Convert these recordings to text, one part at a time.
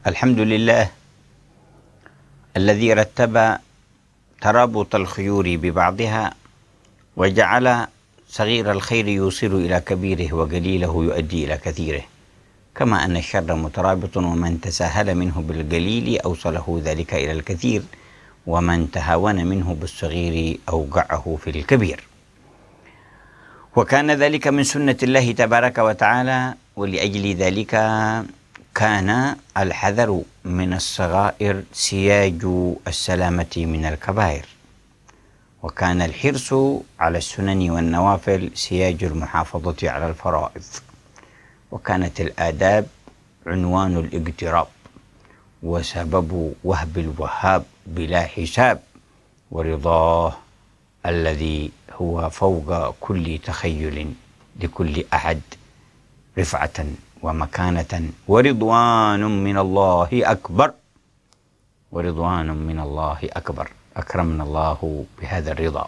الحمد لله الذي رتب ترابط الخيور ببعضها وجعل صغير الخير يوصل إلى كبيره وقليله يؤدي إلى كثيره، كما أن الشر مترابط ومن تساهل منه بالقليل أوصله ذلك إلى الكثير، ومن تهاون منه بالصغير أوقعه في الكبير. وكان ذلك من سنة الله تبارك وتعالى، ولأجل ذلك كان الحذر من الصغائر سياج السلامة من الكبائر، وكان الحرص على السنن والنوافل سياج المحافظة على الفرائض، وكانت الآداب عنوان الاقتراب وسبب وهب الوهاب بلا حساب، ورضاه الذي هو فوق كل تخيل لكل أحد رفعة ومكانة، ورضوان من الله أكبر، ورضوان من الله أكبر. أكرمنا الله بهذا الرضا.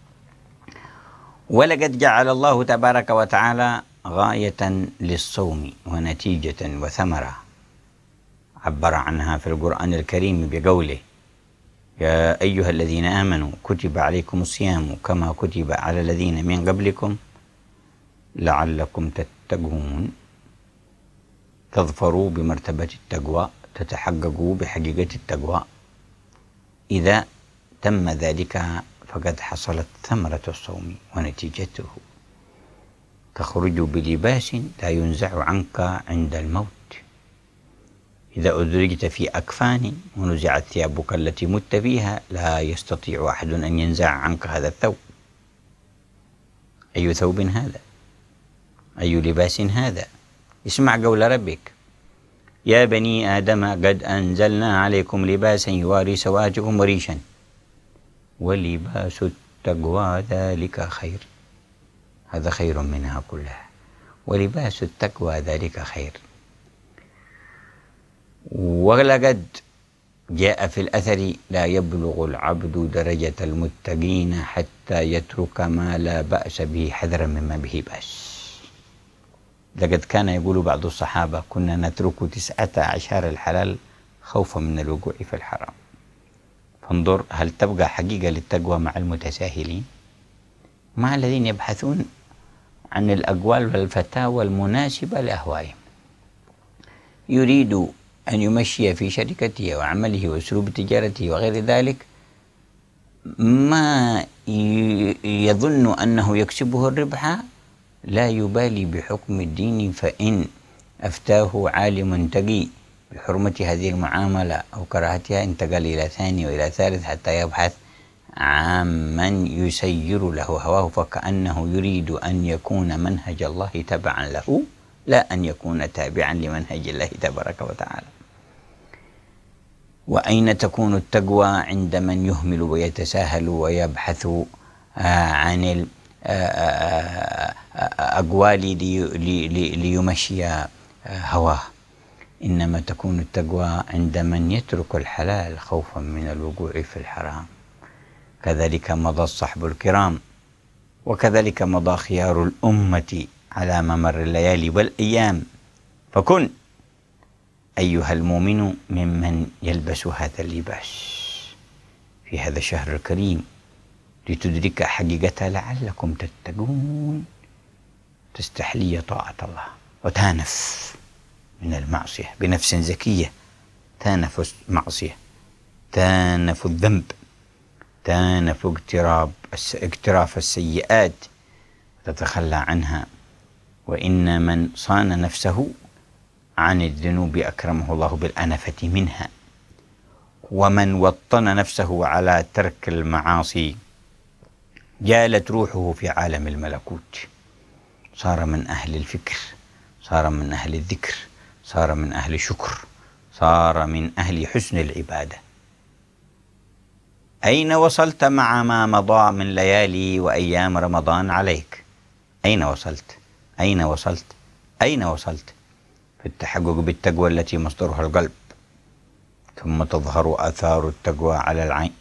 ولقد جعل الله تبارك وتعالى غاية للصوم ونتيجة وثمرة عبر عنها في القرآن الكريم بقوله: يا أيها الذين آمنوا كتب عليكم الصيام كما كتب على الذين من قبلكم لعلكم تتقون. تظفروا بمرتبة التقوى، تتحققوا بحقيقة التقوى. إذا تم ذلك فقد حصلت ثمرة الصوم ونتيجته. تخرج بلباس لا ينزع عنك عند الموت. إذا أدرجت في أكفان ونزعت ثيابك التي مت فيها لا يستطيع أحد أن ينزع عنك هذا الثوب. أي ثوب هذا؟ أي لباس هذا؟ اسمع قول ربك: يا بني آدم قد أنزلنا عليكم لباسا يواري سوآتكم وريشا ولباس التقوى ذلك خير. هذا خير منها كلها، ولباس التقوى ذلك خير. ولقد جاء في الأثر: لا يبلغ العبد درجة المتقين حتى يترك ما لا بأس به حذرا مما به بأس. لقد كان يقول بعض الصحابة: كنا نترك 19 الحلال خوفا من الوقوع في الحرام. فانظر، هل تبقى حقيقة للتقوى مع المتساهلين، مع الذين يبحثون عن الأقوال والفتاوى المناسبة لأهوائهم؟ يريد أن يمشي في شركته وعمله وأسلوب تجارته وغير ذلك ما يظن أنه يكسبه الربح، لا يبالي بحكم الدين، فإن أفتاه عالم تقي بحرمة هذه المعاملة أو كراهتها انتقل إلى ثاني وإلى ثالث حتى يبحث عن من يسير له هواه، فكأنه يريد أن يكون منهج الله تبعا له، لا أن يكون تابعا لمنهج الله تبارك وتعالى. وأين تكون التقوى عند من يهمل ويتساهل ويبحث عن الأقوال ليمشي هواه؟ إنما تكون التقوى عند من يترك الحلال خوفا من الوقوع في الحرام. كذلك مضى الصحب الكرام، وكذلك مضى خيار الأمة على ممر الليالي والأيام. فكن أيها المؤمن ممن يلبس هذا اللباس في هذا الشهر الكريم لتدرك حقيقته لعلكم تتقون، تستحلي طاعة الله وتانف من المعصية بنفس زكية، تانف المعصية، تانف الذنب، تانف اقتراف السيئات وتتخلى عنها. وإن من صان نفسه عن الذنوب أكرمه الله بالأنفة منها، ومن وطن نفسه على ترك المعاصي جالت روحه في عالم الملكوت، صار من أهل الفكر، صار من أهل الذكر، صار من أهل الشكر، صار من أهل حسن العبادة. أين وصلت مع ما مضى من ليالي وأيام رمضان عليك؟ أين وصلت؟ أين وصلت؟ أين وصلت؟ في التحقق بالتقوى التي مصدرها القلب، ثم تظهر آثار التقوى على العين.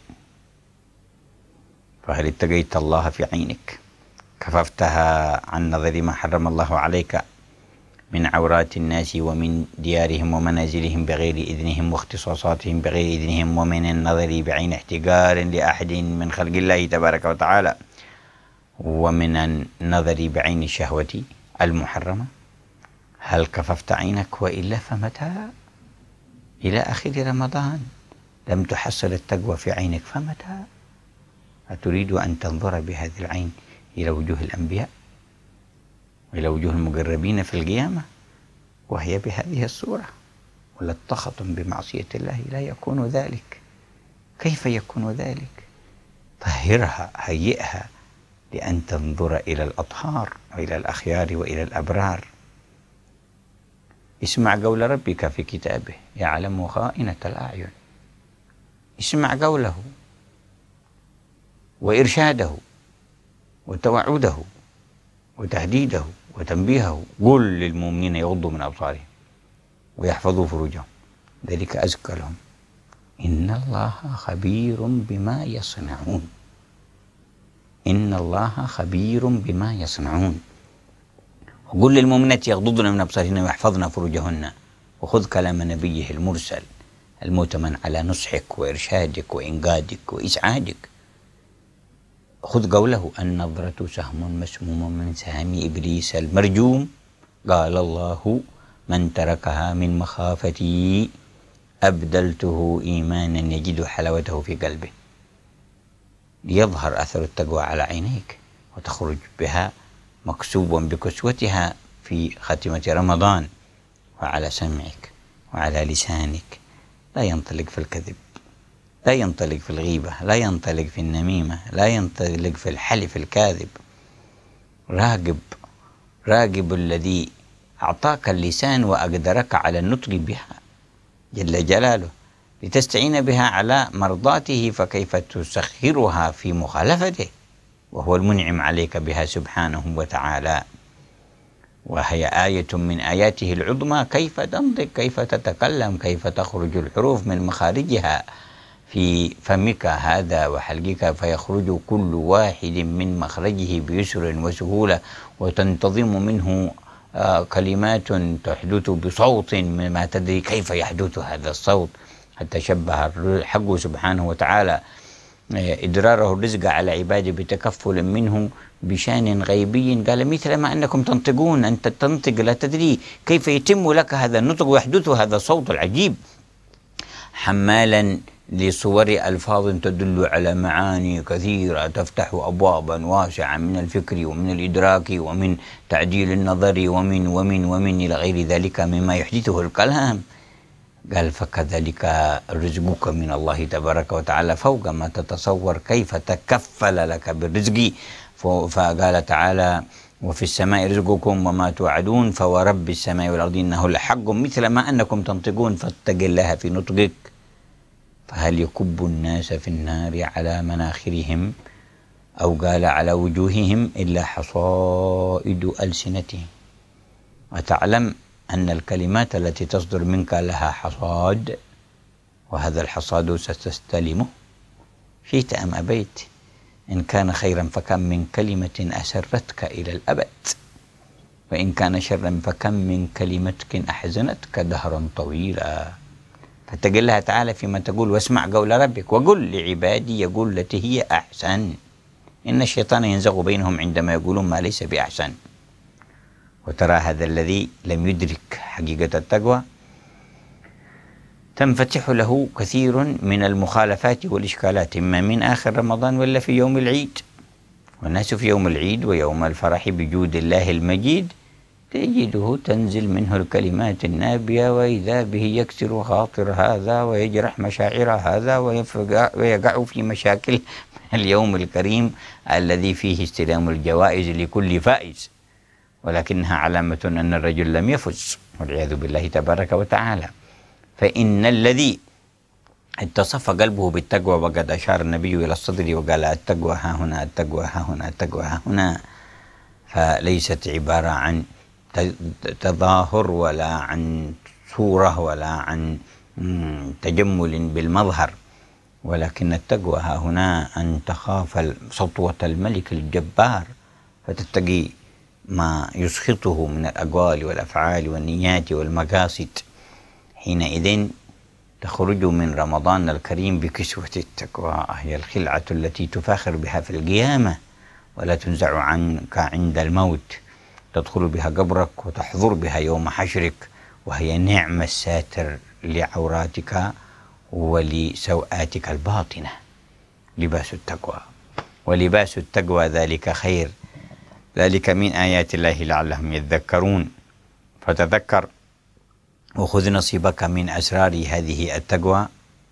فهل اتقيت الله في عينك؟ كففتها عن نظر ما حرم الله عليك؟ من عورات الناس ومن ديارهم ومنازلهم بغير إذنهم واختصاصاتهم بغير إذنهم، ومن النظر بعين احتقار لأحد من خلق الله تبارك وتعالى، ومن النظر بعين الشهوة المحرمة. هل كففت عينك؟ وإلا فمتى؟ إلى آخر رمضان لم تحصل التقوى في عينك، فمتى؟ أتريد أن تنظر بهذه العين إلى وجوه الأنبياء وإلى وجوه المقربين في القيامة وهي بهذه الصورة؟ ولطختم بمعصية الله، لا يكون ذلك. كيف يكون ذلك؟ طهرها، هيئها لأن تنظر إلى الأطهار وإلى الأخيار وإلى الأبرار. اسمع قول ربك في كتابه: يعلم خائنة الأعين. اسمع قوله وإرشاده وتوعده وتهديده وتنبيهه: قل للمؤمنين يغضوا من أبصارهم ويحفظوا فروجهم ذلك أزكى لهم إن الله خبير بما يصنعون. إن الله خبير بما يصنعون. وقل للمؤمنات يغضضن من أبصارهن ويحفظن فروجهن. وخذ كلام نبيه المرسل المؤتمن على نصحك وإرشادك وإنقاذك وإسعادك. خذ قوله: النظرة سهم مسموم من سهام إبليس المرجوم، قال الله: من تركها من مخافتي أبدلته إيمانا يجد حلاوته في قلبه. ليظهر أثر التقوى على عينيك وتخرج بها مكسوبا بكسوتها في خاتمة رمضان، وعلى سمعك وعلى لسانك لا ينطلق في الكذب، لا ينطلق في الغيبة، لا ينطلق في النميمة، لا ينطلق في الحلف الكاذب. راقب الذي أعطاك اللسان وأقدرك على النطق بها جل جلاله لتستعين بها على مرضاته، فكيف تسخرها في مخالفته وهو المنعم عليك بها سبحانه وتعالى. وهي آية من آياته العظمى، كيف تنطق، كيف تتكلم، كيف تخرج الحروف من مخارجها في فمك هذا وحلقك، فيخرج كل واحد من مخرجه بيسر وسهولة، وتنتظم منه كلمات تحدث بصوت ما تدري كيف يحدث هذا الصوت، حتى شبه الحق سبحانه وتعالى إدراره الرزق على عباده بتكفل منه بشان غيبي. قال: مثل ما أنكم تنطقون، أنت تنطق لا تدري كيف يتم لك هذا النطق ويحدث هذا الصوت العجيب، حمالا لصور ألفاظ تدل على معاني كثيرة تفتح أبوابا واسعة من الفكر ومن الإدراك ومن تعديل النظر ومن إلى غير ذلك مما يحدثه الكلام. قال: فكذلك رزقك من الله تبارك وتعالى فوق ما تتصور، كيف تكفل لك بالرزق. فقال تعالى: وفي السماء رزقكم وما توعدون فورب السماء والأرض إنه لحق مثل ما أنكم تنطقون فاتق الله في نطقك. فهل يكب الناس في النار على مناخرهم أو قال على وجوههم إلا حصائد ألسنتهم. وتعلم أن الكلمات التي تصدر منك لها حصاد، وهذا الحصاد ستستلمه شئت أم أبيت. إن كان خيرا فكم من كلمة أسرتك إلى الأبد، وإن كان شرا فكم من كلمة أحزنتك دهرا طويلا. فاتق الله تعالى فيما تقول، واسمع قول ربك: وقل لعبادي يقول التي هي أحسن إن الشيطان ينزغ بينهم عندما يقولون ما ليس بأحسن. وترى هذا الذي لم يدرك حقيقة التقوى تنفتح له كثير من المخالفات والإشكالات، إما من آخر رمضان ولا في يوم العيد. والناس في يوم العيد ويوم الفرح بجود الله المجيد تجده تنزل منه الكلمات النابية، وإذا به يكسر خاطر هذا ويجرح مشاعر هذا ويقع في مشاكل اليوم الكريم الذي فيه استلام الجوائز لكل فائز، ولكنها علامة أن الرجل لم يفز والعياذ بالله تبارك وتعالى. فإن الذي اتصف قلبه بالتقوى، وقد أشار النبي إلى الصدر وقال: التقوى ها هنا، التقوى ها هنا، التقوى ها هنا، فليست عبارة عن تظاهر ولا عن صورة ولا عن تجمل بالمظهر، ولكن التقوى ها هنا أن تخاف سطوة الملك الجبار فتتقي ما يسخطه من الأقوال والأفعال والنيات والمقاصد، حينئذ تخرج من رمضان الكريم بكسوة التقوى، هي الخلعة التي تفاخر بها في القيامة ولا تنزع عنك عند الموت، تدخل بها قبرك وتحضر بها يوم حشرك، وهي نعم الساتر لعوراتك ولسوآتك الباطنة، لباس التقوى. ولباس التقوى ذلك خير، ذلك من آيات الله لعلهم يذكرون. فتذكر وخذ نصيبك من أسرار هذه التقوى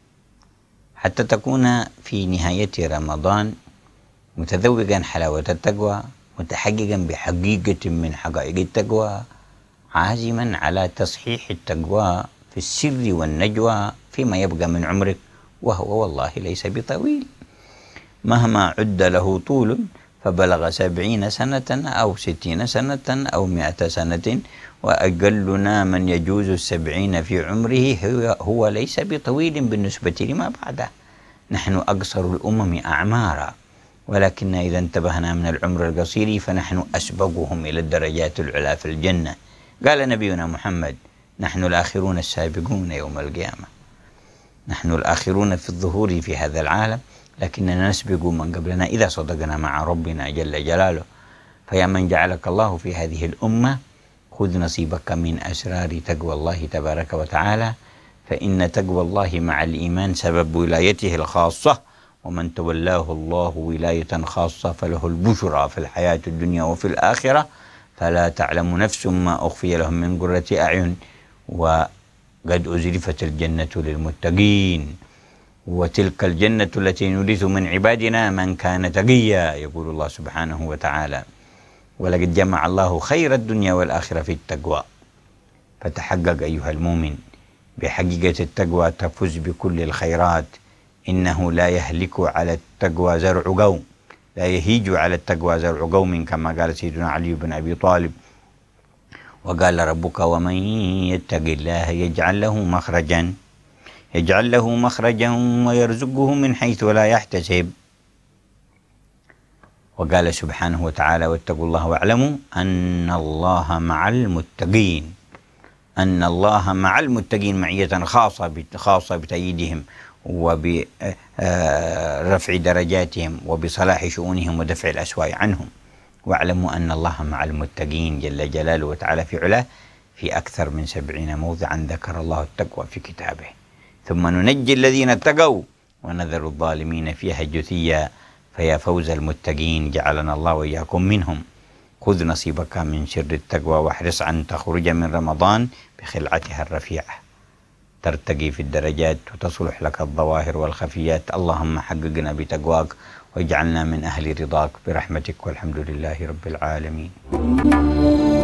حتى تكون في نهاية رمضان متذوقا حلاوة التقوى، متحققا بحقيقة من حقائق التقوى، عازما على تصحيح التقوى في السر والنجوى فيما يبقى من عمرك، وهو والله ليس بطويل، مهما عد له طول فبلغ 70 سنة أو 60 سنة أو 100 سنة، وأقلنا من يجوز 70 في عمره هو ليس بطويل بالنسبة لما بعده. نحن أقصر الأمم أعمارا، ولكن إذا انتبهنا من العمر القصير فنحن أسبقهم إلى الدرجات العلى في الجنة. قال نبينا محمد: نحن الآخرون السابقون يوم القيامة، نحن الآخرون في الظهور في هذا العالم، لكننا نسبق من قبلنا إذا صدقنا مع ربنا جل جلاله. فيا من جعلك الله في هذه الأمة، خذ نصيبك من أسرار تقوى الله تبارك وتعالى، فإن تقوى الله مع الإيمان سبب ولايته الخاصة، ومن تولاه الله ولاية خاصة فله البشرى في الحياة الدنيا وفي الآخرة، فلا تعلم نفس ما أخفي لهم من قرة أعين، وقد أزلفت الجنة للمتقين، وتلك الجنة التي نورث من عبادنا من كان تقيا، يقول الله سبحانه وتعالى. ولقد جمع الله خير الدنيا والآخرة في التقوى. فتحقق أيها المؤمن بحقيقة التقوى تفوز بكل الخيرات. إنه لا يهلك على التقوى زرع قوم، لا يهيج على التقوى زرع قوم، كما قال سيدنا علي بن أبي طالب. وقال ربك: ومن يتق الله يجعل له مخرجا ويرزقه من حيث لا يحتسب. وقال سبحانه وتعالى: واتقوا الله واعلموا أن الله مع المتقين، أن الله مع المتقين معية خاصة بتأييدهم وبرفع درجاتهم وبصلاح شؤونهم ودفع الأسواء عنهم. واعلموا أن الله مع المتقين جل جلاله وتعالى في علاه، في أكثر من 70 موضعا ذكر الله التقوى في كتابه. ثم ننجي الذين اتقوا ونذر الظالمين فيها جثيا. فيا فوز المتقين، جعلنا الله وإياكم منهم. خذ نصيبك من سر التقوى، واحرص أن تخرج من رمضان بخلعتها الرفيعة، ترتقي في الدرجات وتصلح لك الظواهر والخفيات. اللهم حققنا بتقواك واجعلنا من أهل رضاك برحمتك، والحمد لله رب العالمين.